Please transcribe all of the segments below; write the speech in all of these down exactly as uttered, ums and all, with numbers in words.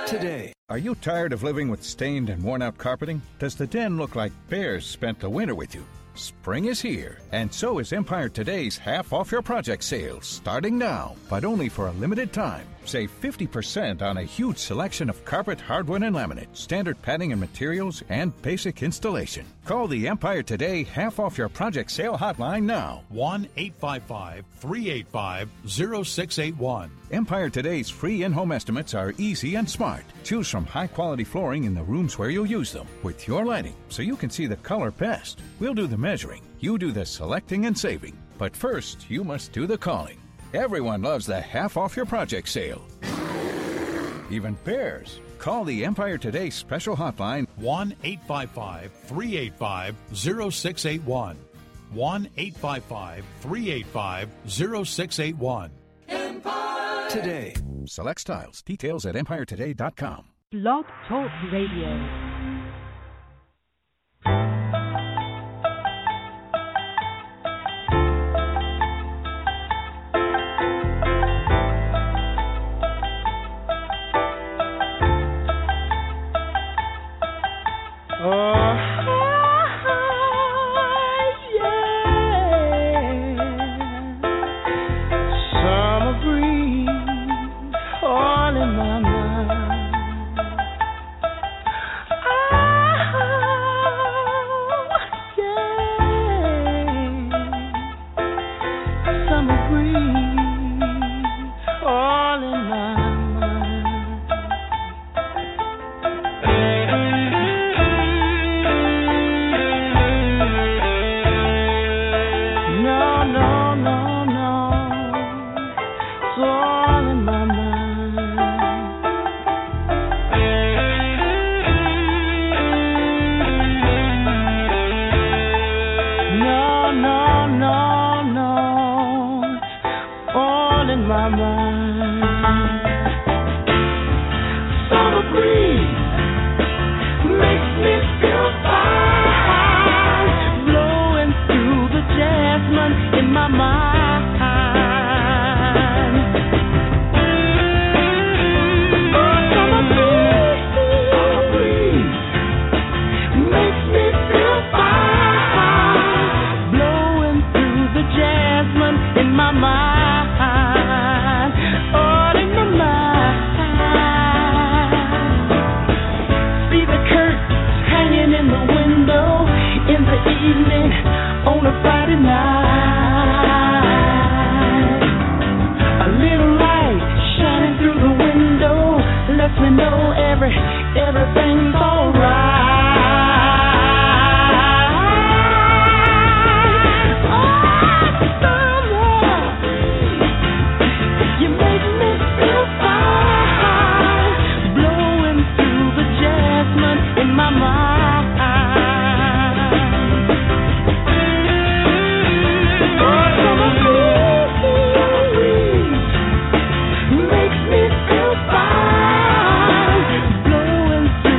today. Are you tired of living with stained and worn-out carpeting? Does the den look like bears spent the winter with you? Spring is here, and so is Empire Today's half off your project sale, starting now, but only for a limited time. Save fifty percent on a huge selection of carpet, hardwood, and laminate, standard padding and materials, and basic installation. Call the Empire Today half off your project sale hotline now. one eight five five, three eight five, zero six eight one. Empire Today's free in-home estimates are easy and smart. Choose from high-quality flooring in the rooms where you'll use them, with your lighting, so you can see the color best. We'll do the measuring. You do the selecting and saving. But first, you must do the calling. Everyone loves the half off your project sale. Even bears. Call the Empire Today special hotline one eight five five, three eight five, zero six eight one. one eight five five, three eight five, zero six eight one. Empire Today. Select styles. Details at empire today dot com. Blog Talk Radio. Makes me feel fine, blowing through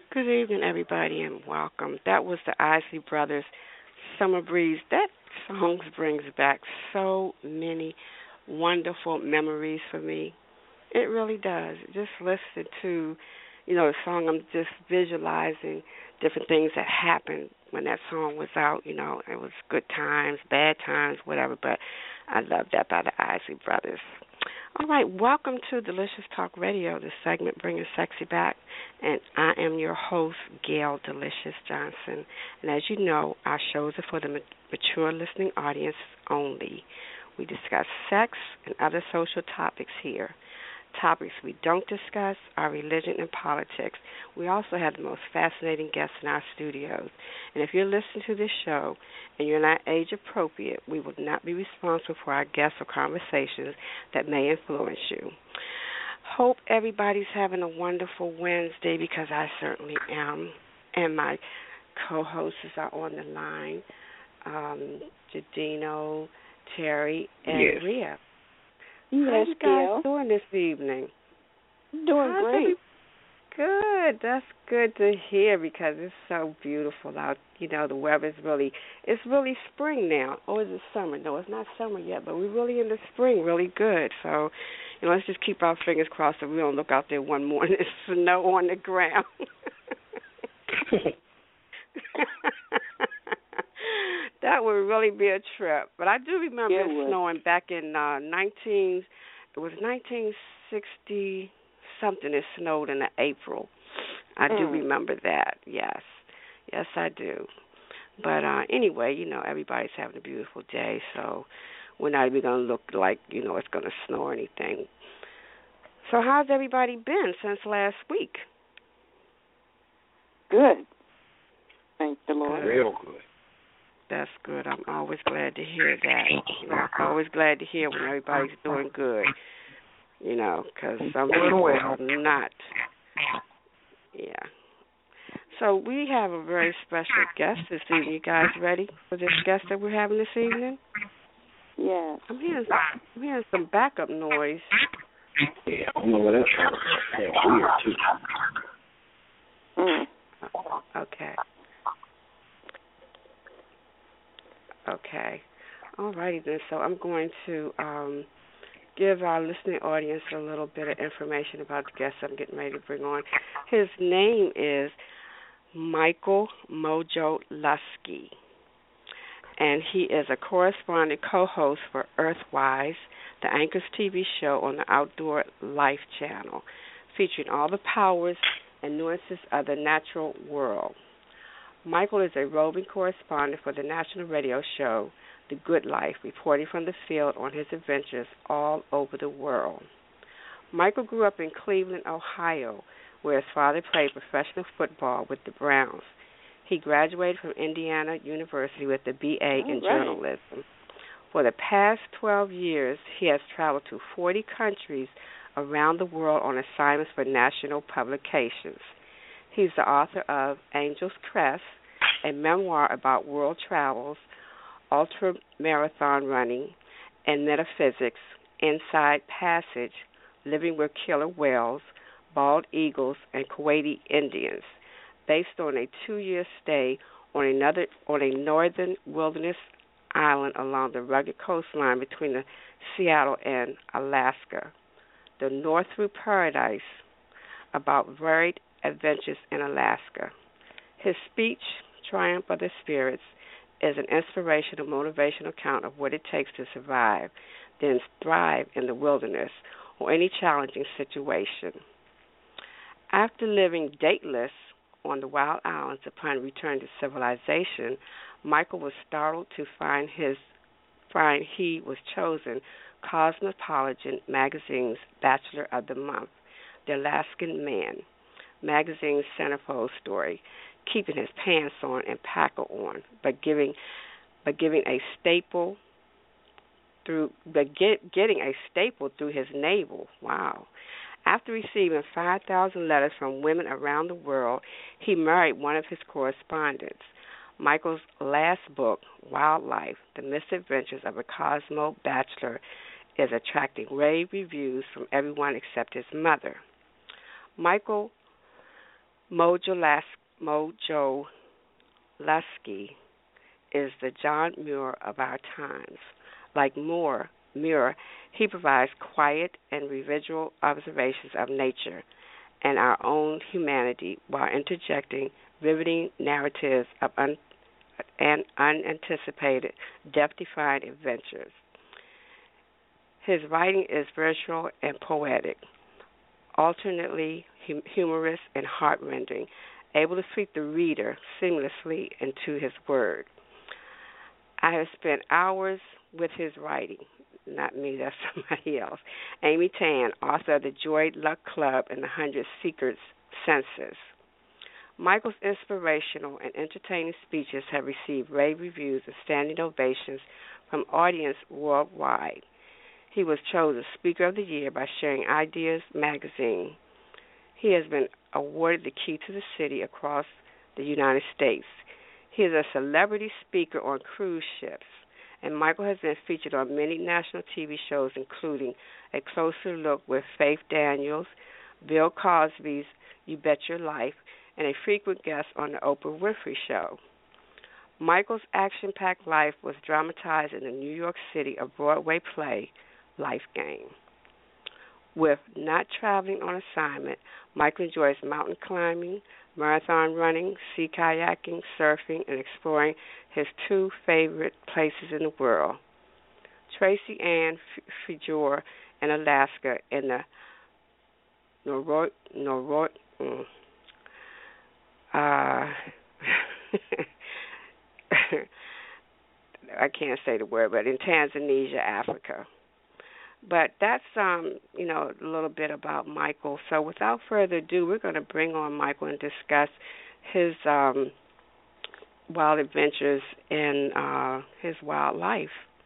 Good evening, everybody, and welcome. That was the Isley Brothers, Summer Breeze. That song brings back so many wonderful memories for me. It really does. Just listening to, you know, the song, I'm just visualizing different things that happened when that song was out. You know, it was good times, bad times, whatever, but I love that by the Isley Brothers. All right, welcome to Delicious Talk Radio, the segment Bringing Sexy Back, and I am your host, Gail Delicious Johnson. And as you know, our shows are for the mature listening audience only. We discuss sex and other social topics here. Topics we don't discuss are religion and politics. We also have the most fascinating guests in our studios. And if you're listening to this show and you're not age appropriate, we will not be responsible for our guests or conversations that may influence you. Hope everybody's having a wonderful Wednesday, because I certainly am. And my co-hosts are on the line, um, Jadino, Terry, and yes. Rhea. Yes, How you guys Gail. doing this evening? Doing How's great. Every... Good. That's good to hear, because it's so beautiful out. You know, the weather's really, it's really spring now. Or is it summer? No, it's not summer yet, but we're really in the spring, really good. So, you know, let's just keep our fingers crossed that we don't look out there one morning and snow on the ground. That would really be a trip. But I do remember Yeah, it, it would. snowing back in uh, nineteen. It was nineteen sixty something. It snowed in April. I Mm. do remember that. Yes, yes, I do. But uh, anyway, you know, everybody's having a beautiful day, so we're not even going to look like, you know, it's going to snow or anything. So how's everybody been since last week? Good. Thank the Lord. Real good. That's good. I'm always glad to hear that. You know, I'm always glad to hear when everybody's doing good. You know, because some people are not. Yeah. So we have a very special guest this evening. You guys ready for this guest that we're having this evening? Yes. I'm hearing, I'm hearing some backup noise. Yeah, I don't know what that's from. That's weird, too. Mm. Okay. Okay. All righty then. So I'm going to um, give our listening audience a little bit of information about the guest I'm getting ready to bring on. His name is Michael Mojo Lusky, and he is a correspondent co-host for Earthwise, the Anchors T V show on the Outdoor Life channel, featuring all the powers and nuances of the natural world. Michael is a roving correspondent for the national radio show The Good Life, reporting from the field on his adventures all over the world. Michael grew up in Cleveland, Ohio, where his father played professional football with the Browns. He graduated from Indiana University with a B A in All right. journalism. For the past twelve years, he has traveled to forty countries around the world on assignments for national publications. He's the author of Angel's Crest, a memoir about world travels, ultra-marathon running, and metaphysics, Inside Passage, Living with Killer Whales, Bald Eagles, and Kuwaiti Indians, based on a two-year stay on another on a northern wilderness island along the rugged coastline between the Seattle and Alaska. The North Through Paradise, about varied adventures in Alaska. His speech, Triumph of the Spirits, is an inspirational, motivational account of what it takes to survive, then thrive in the wilderness or any challenging situation. After living dateless on the wild islands upon return to civilization, Michael was startled to find his find he was chosen Cosmopolitan magazine's Bachelor of the Month, The Alaskan Man magazine's centerfold story, keeping his pants on and packer on, but giving but giving a staple through but get, getting a staple through his navel. Wow. After receiving five thousand letters from women around the world, he married one of his correspondents. Michael's last book, Wildlife, The Misadventures of a Cosmo Bachelor, is attracting rave reviews from everyone except his mother. Michael Mojo, Las- Mojo Lusky is the John Muir of our times. Like Moore, Muir, he provides quiet and residual observations of nature and our own humanity while interjecting riveting narratives of un- and unanticipated, death-defying adventures. His writing is virtual and poetic, alternately hum- humorous and heart-rending, able to sweep the reader seamlessly into his word. I have spent hours with his writing. Not me, that's somebody else. Amy Tan, author of the Joy Luck Club and the Hundred Secrets Census. Michael's inspirational and entertaining speeches have received rave reviews and standing ovations from audience worldwide. He was chosen Speaker of the Year by Sharing Ideas magazine. He has been awarded the Key to the City across the United States. He is a celebrity speaker on cruise ships, and Michael has been featured on many national T V shows, including A Closer Look with Faith Daniels, Bill Cosby's You Bet Your Life, and a frequent guest on the Oprah Winfrey Show. Michael's action-packed life was dramatized in the New York City of Broadway play, Life Game. With not traveling on assignment, Michael enjoys mountain climbing, marathon running, sea kayaking, surfing, and exploring his two favorite places in the world, Tracy Ann Fjord in Alaska and the Noroi, Noroi, mm, uh, I can't say the word, but in Tanzania, Africa. But that's, um, you know, a little bit about Michael. So without further ado, we're going to bring on Michael and discuss his um, wild adventures in uh, his wild life.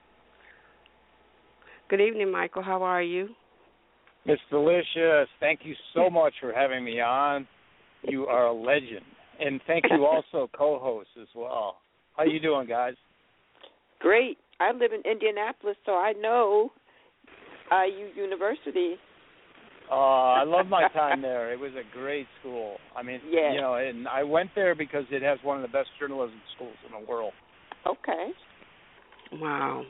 Good evening, Michael. How are you? Miss Delicious, thank you so much for having me on. You are a legend. And thank you also, co-hosts, as well. How you doing, guys? Great. I live in Indianapolis, so I know I U University. Uh, I love my time there. It was a great school. I mean, yes. you know, and I went there because it has one of the best journalism schools in the world. Okay. Wow.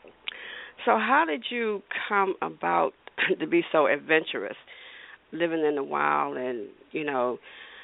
So how did you come about to be so adventurous, living in the wild and, you know,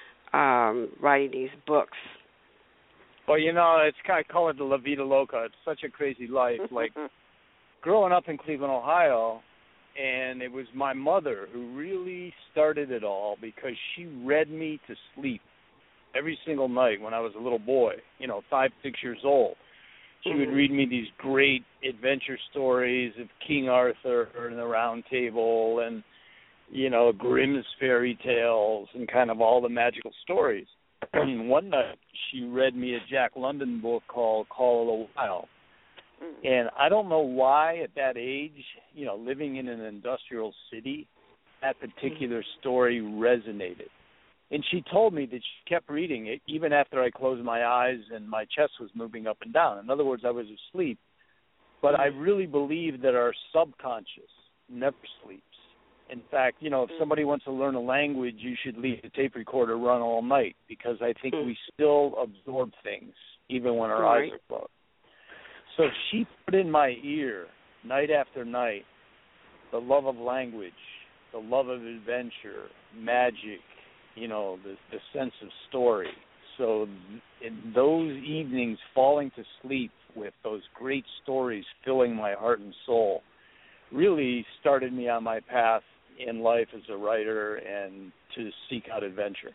um, writing these books? Well, you know, it's kind of call it the La Vida Loca. It's such a crazy life. Like, growing up in Cleveland, Ohio, and it was my mother who really started it all because she read me to sleep every single night when I was a little boy, you know, five, six years old. She mm-hmm. would read me these great adventure stories of King Arthur and the Round Table and, you know, Grimm's fairy tales and kind of all the magical stories. And one night she read me a Jack London book called Call of the Wild. And I don't know why at that age, you know, living in an industrial city, that particular story resonated. And she told me that she kept reading it even after I closed my eyes and my chest was moving up and down. In other words, I was asleep. But I really believe that our subconscious never sleeps. In fact, you know, if somebody wants to learn a language, you should leave the tape recorder run all night because I think we still absorb things even when our right. eyes are closed. So she put in my ear, night after night, the love of language, the love of adventure, magic, you know, the, the sense of story. So in those evenings, falling to sleep with those great stories filling my heart and soul really started me on my path in life as a writer and to seek out adventure.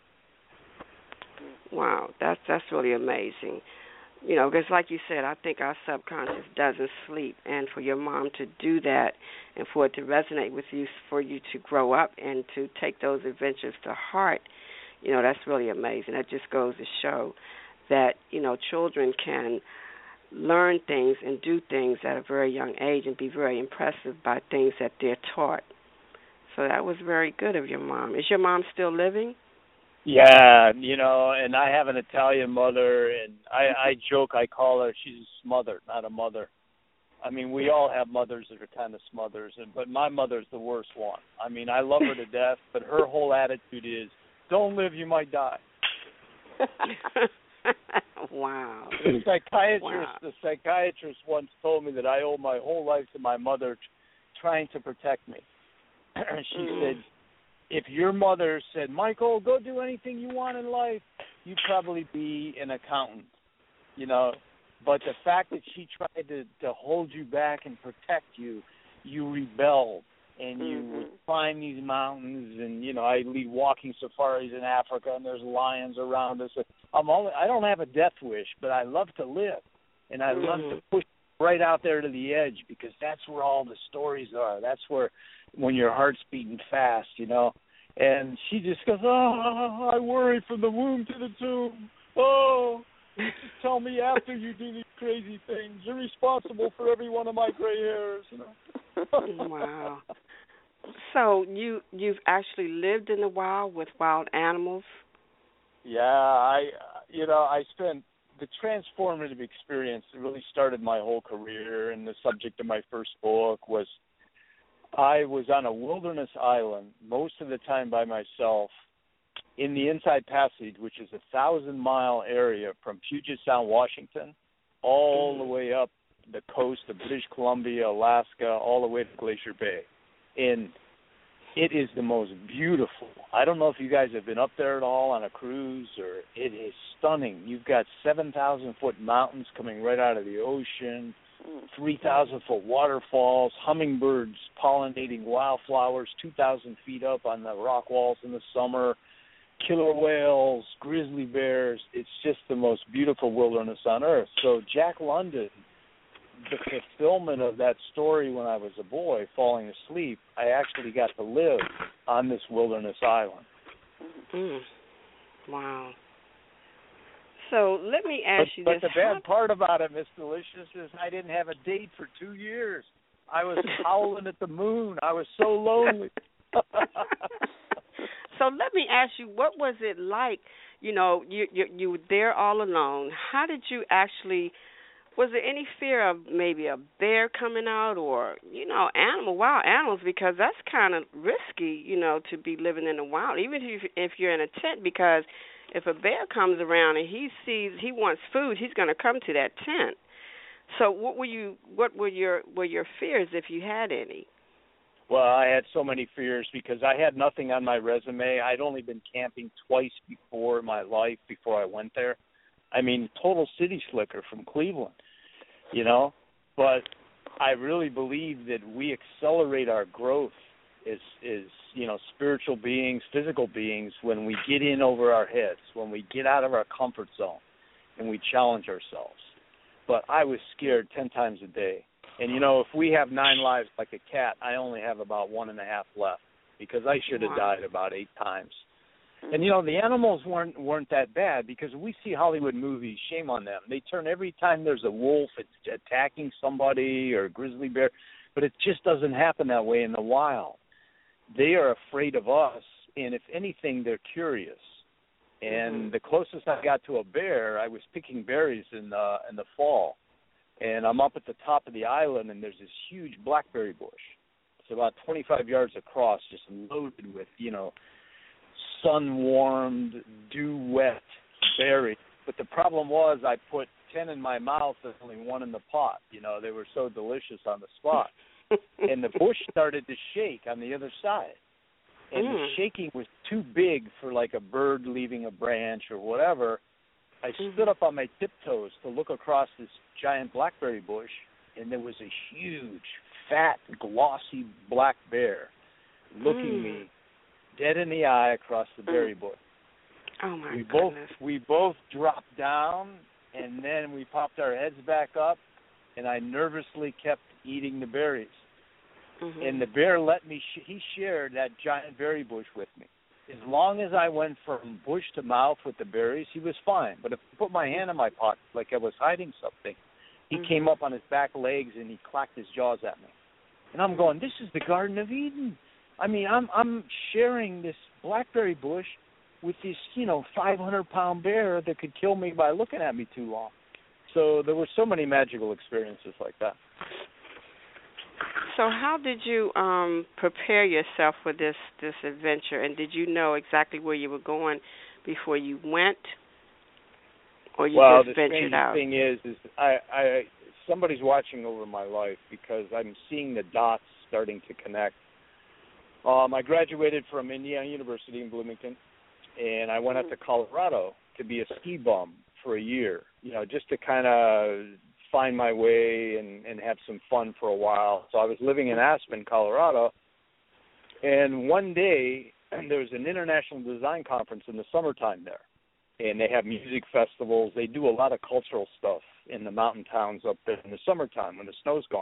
Wow, that's that's really amazing. You know, because like you said, I think our subconscious doesn't sleep, and for your mom to do that and for it to resonate with you, for you to grow up and to take those adventures to heart, you know, that's really amazing. That just goes to show that, you know, children can learn things and do things at a very young age and be very impressive by things that they're taught. So that was very good of your mom. Is your mom still living? Yeah, you know, and I have an Italian mother, and I, I joke, I call her, she's a smother, not a mother. I mean, we all have mothers that are kind of smothers, and, but my mother's the worst one. I mean, I love her to death, but her whole attitude is, don't live, you might die. Wow. The psychiatrist, Wow. the psychiatrist once told me that I owe my whole life to my mother t- trying to protect me. She Mm. said, if your mother said, Michael, go do anything you want in life, you'd probably be an accountant, you know. But the fact that she tried to, to hold you back and protect you, you rebelled. And you Mm-hmm. would climb these mountains, and you know I lead walking safaris in Africa, and there's lions around us. I'm only I don't have a death wish, but I love to live, and I Mm-hmm. love to push right out there to the edge because that's where all the stories are. That's where when your heart's beating fast, you know. And she just goes, oh, I worry from the womb to the tomb. Oh, you just tell me after you do these crazy things. You're responsible for every one of my gray hairs, you know. Wow. So you you've actually lived in the wild with wild animals? Yeah, I you know I spent the transformative experience that really started my whole career, and the subject of my first book was I was on a wilderness island most of the time by myself in the Inside Passage, which is a thousand mile area from Puget Sound, Washington, all the way up the coast of British Columbia, Alaska, all the way to Glacier Bay. And it is the most beautiful. I don't know if you guys have been up there at all on a cruise, or it is stunning. You've got seven thousand foot mountains coming right out of the ocean, three thousand foot waterfalls, hummingbirds pollinating wildflowers two thousand feet up on the rock walls in the summer, killer whales, grizzly bears. It's just the most beautiful wilderness on earth. So Jack London, the fulfillment of that story when I was a boy falling asleep, I actually got to live on this wilderness island. Mm. Wow. So let me ask but, you but this. But the bad part about it, Miss Delicious, is I didn't have a date for two years. I was howling at the moon. I was so lonely. So let me ask you, what was it like? You know, you, you you were there all alone. How did you actually? Was there any fear of maybe a bear coming out, or you know, animal, wild animals? Because that's kind of risky, you know, to be living in the wild, even if if you're in a tent. Because if a bear comes around and he sees he wants food, he's going to come to that tent. So what were you? What were your were your fears, if you had any? Well, I had so many fears because I had nothing on my resume. I'd only been camping twice before in my life before I went there. I mean, total city slicker from Cleveland, you know. But I really believe that we accelerate our growth as, as, you know, spiritual beings, physical beings, when we get in over our heads, when we get out of our comfort zone and we challenge ourselves. But I was scared ten times a day. And, you know, if we have nine lives like a cat, I only have about one and a half left because I should have Wow. died about eight times. And, you know, the animals weren't weren't that bad because we see Hollywood movies, shame on them. They turn every time there's a wolf, it's attacking somebody or a grizzly bear, but it just doesn't happen that way in the wild. They are afraid of us, and if anything, they're curious. And the closest I got to a bear, I was picking berries in the, in the fall. And I'm up at the top of the island, and there's this huge blackberry bush. It's about twenty-five yards across, just loaded with, you know, sun-warmed, dew-wet berries. But the problem was I put ten in my mouth and only one in the pot. You know, they were so delicious on the spot. And the bush started to shake on the other side. And mm. the shaking was too big for, like, a bird leaving a branch or whatever. I stood up on my tiptoes to look across this giant blackberry bush, and there was a huge, fat, glossy black bear looking mm. me dead in the eye across the berry bush. Oh, my we goodness. Both, we both dropped down, and then we popped our heads back up, and I nervously kept eating the berries. Mm-hmm. And the bear let me, sh- he shared that giant berry bush with me. As long as I went from bush to mouth with the berries, he was fine. But if I put my hand in my pocket like I was hiding something, he mm-hmm. came up on his back legs and he clacked his jaws at me. And I'm going, this is the Garden of Eden. I mean, I'm I'm sharing this blackberry bush with this, you know, five hundred pound bear that could kill me by looking at me too long. So there were so many magical experiences like that. So how did you um, prepare yourself for this, this adventure, and did you know exactly where you were going before you went, or you well, just ventured out? Well, the strange thing is, is I, I somebody's watching over my life because I'm seeing the dots starting to connect. Um, I graduated from Indiana University in Bloomington, and I went out to Colorado to be a ski bum for a year, you know, just to kind of find my way and, and have some fun for a while. So I was living in Aspen, Colorado, and one day there was an international design conference in the summertime there, and they have music festivals. They do a lot of cultural stuff in the mountain towns up there in the summertime when the snow's gone.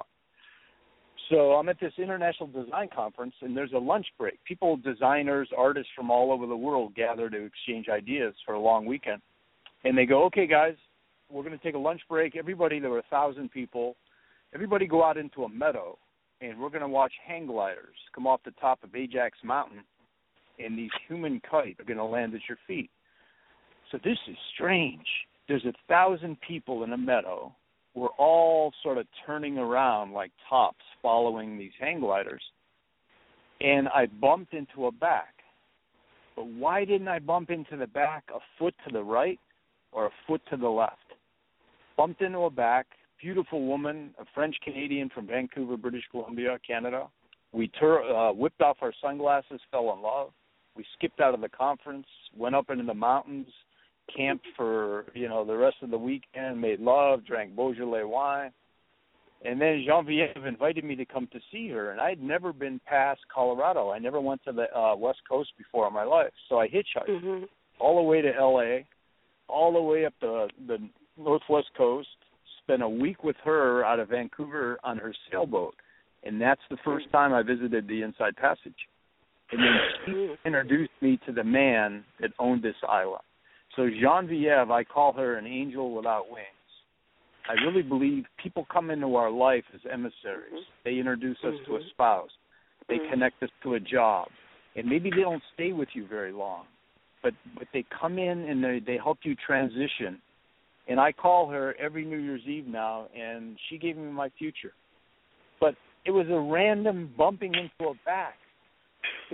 So I'm at this international design conference, and there's a lunch break. People, designers, artists from all over the world gather to exchange ideas for a long weekend. And they go, okay, guys, we're going to take a lunch break. Everybody, there were a thousand people. Everybody go out into a meadow, and we're going to watch hang gliders come off the top of Ajax Mountain, and these human kites are going to land at your feet. So this is strange. There's a thousand people in a meadow. We're all sort of turning around like tops following these hang gliders. And I bumped into a back. But why didn't I bump into the back a foot to the right or a foot to the left? Bumped into a back, beautiful woman, a French-Canadian from Vancouver, British Columbia, Canada. We tur- uh, whipped off our sunglasses, fell in love. We skipped out of the conference, went up into the mountains, camped for, you know, the rest of the weekend, made love, drank Beaujolais wine. And then Geneviève invited me to come to see her, and I had never been past Colorado. I never went to the uh, West Coast before in my life. So I hitchhiked mm-hmm. all the way to L A, all the way up the, the Northwest Coast, spent a week with her out of Vancouver on her sailboat. And that's the first time I visited the Inside Passage. And then she introduced me to the man that owned this island. So Geneviève, I call her an angel without wings. I really believe people come into our life as emissaries. Mm-hmm. They introduce us mm-hmm. to a spouse. They mm-hmm. connect us to a job. And maybe they don't stay with you very long, but, but they come in and they, they help you transition. And I call her every New Year's Eve now, and she gave me my future. But it was a random bumping into a back.